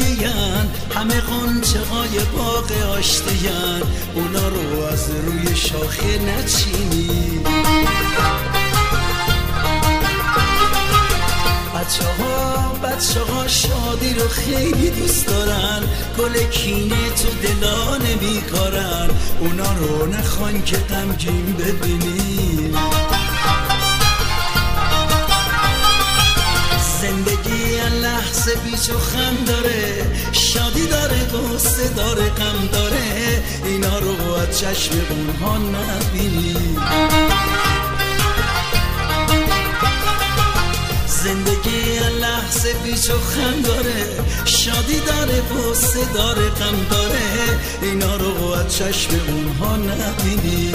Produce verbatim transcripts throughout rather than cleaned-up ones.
قشنگین، همه غنچه های باغ آشتین، اونا رو از روی شاخه نچینی. بچه ها بچه ها شادی رو خیلی دوست دارن، گل کینه تو دلا نمیکارن، اونا رو نخوان که غمگین ببینی. زندگی لحظه بیچ و خم داره، شادی داره، غصه داره، غم داره، اینا رو از چشم اونها نبینی. زندگی لحظه بیچ و خم داره، شادی داره، غصه داره، غم داره، اینا رو از چشم اونها نبینی.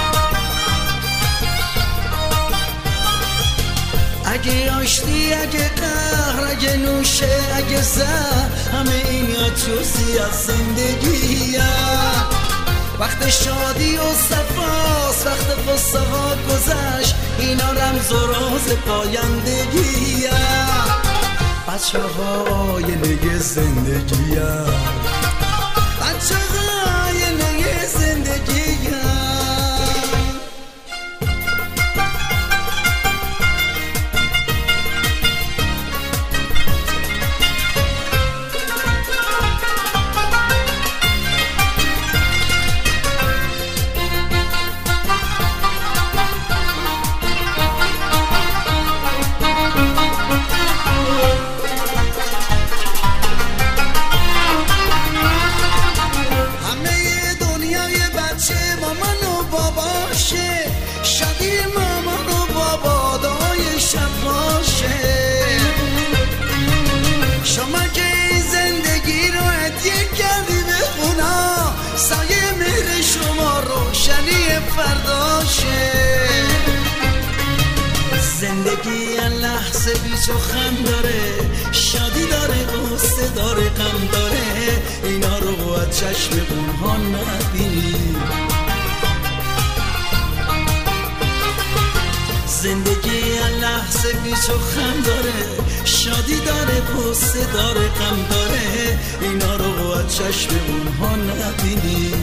اگه آشتی، اگه قهر، اگه نوشه، اگه زهر، همه اینا جزئی از زندگیه. وقت شادی و صفاست، وقت قصه ها گذشت، اینا رمز و راز پایندگیه. بچه های نگه زندگیه، بچه های نگه زندگیه. زندگی لحظه بیچ و خم داره، شادی داره، غصه داره، غم داره، اینا رو از چشم اونها نبینی. زندگی لحظه بیچ و خم داره، شادی داره، غصه داره، غم داره، اینا رو از چشم اونها نبینی.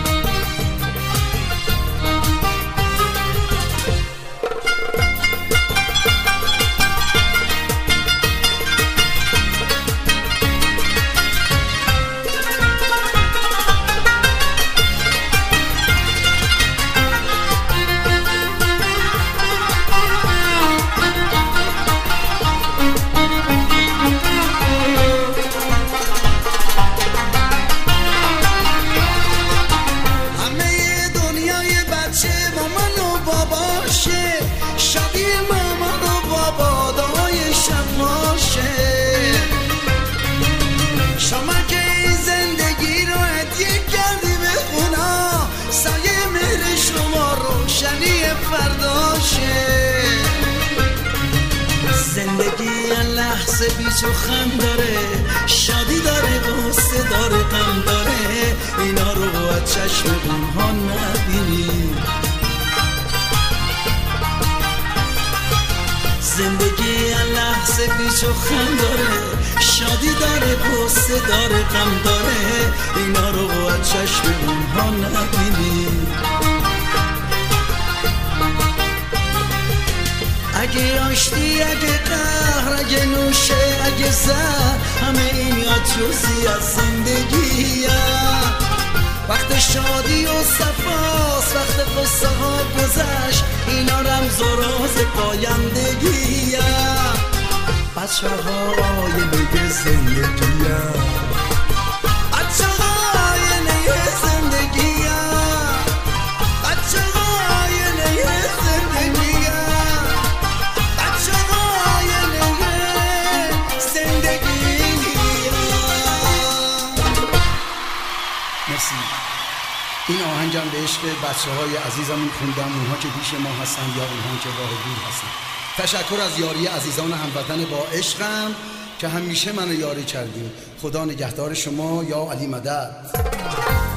زندگی لحظه بیچ و خم داره، شادی داره، غصه داره، غم داره، اینا رو از چشم اونها نبینی. زندگی لحظه بیچ و خم داره، شادی داره، غصه داره، غم داره، اینا رو از چشم اونها نبینی. اگه آشتی، اگه قهر، اگه نوشه، اگه زهر، همه اینا جزئی از زندگیه. وقت شادی و صفاست، وقت قصه ها گذشت، اینا رمز و راز پایندگیه. بچه های نگه زندگیه، بچه های نگه زندگیه، بچه های نگه زندگیه، بچه های نگه زندگیه. مرسی. این آهنگم به عشق بچه های عزیزمون خوندم، اونها که پیش ما هستن یا اونها که راه دور هستن. تشکر از یاری عزیزان هموطن با عشقم که همیشه منو یاری کردیم. خدا نگهدار شما. یا علی مدد.